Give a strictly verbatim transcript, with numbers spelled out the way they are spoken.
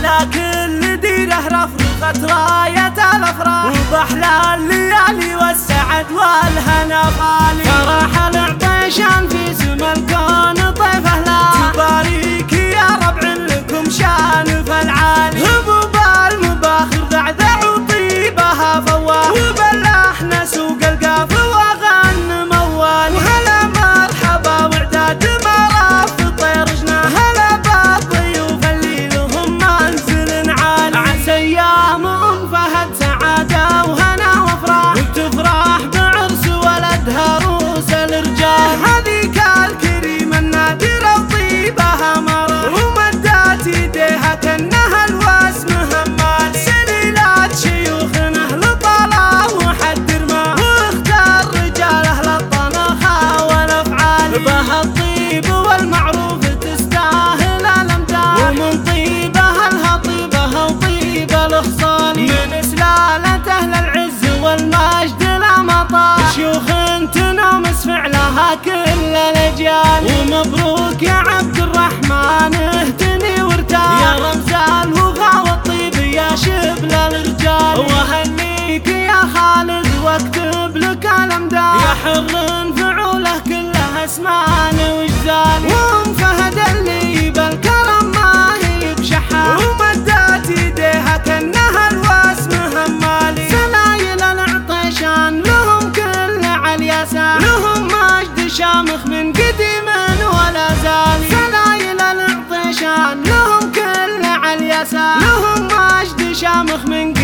على كل ديره رفرقت راية الافراح، وباحلى الليالي والسعد والهنا خالي. فرح العطيشان في سما الكون طيف اهله، تباريك يا ربع لكم شان فالعالي. هبوب المباخر ذعذع وطيبها فواه، وبلحنا سوق القاف وغن موال. وهلا مرحبا وعداد مراف طير جناه، هلا بالضيوف اللي لهم منزل عالي. عسى ايام ام فهد سعاده وهنا وافراح، وتفرح بعرس ولدها روس الرجال. هذيك الكريمه النادره وطيبها مرح، ومدات يديها كانها الواس مهمال. سليلات شيوخنا لطلا وحد رماه، واختار رجاله للطنخه والافعال. بها الطيب والمعروف تستاهل الامداح، ومن طيبها لها طيبها وطيب الخصال. من سلالة اهل العز والمجد لا مطال، شيوخ تنومس فعلها كل الاجيال. ومبروك يا عبد الرحمن اهتني وارتاح، يا رمز الوفا والطيب يا شبل الرجال. وهنيك يا خالد واكتب لك الامداد، يا حر فعوله كلها اسمان وجزال. وام فهد اللي بالكرم ما هي بشحة، ومدات يديها كانها الواس مهمالي. سلايل العطيشان لهم كل عاليسان، لهم مجد شامخ من قديم ولا زال. سلايل العطيشان لهم كل عاليسان، لهم مجد شامخ من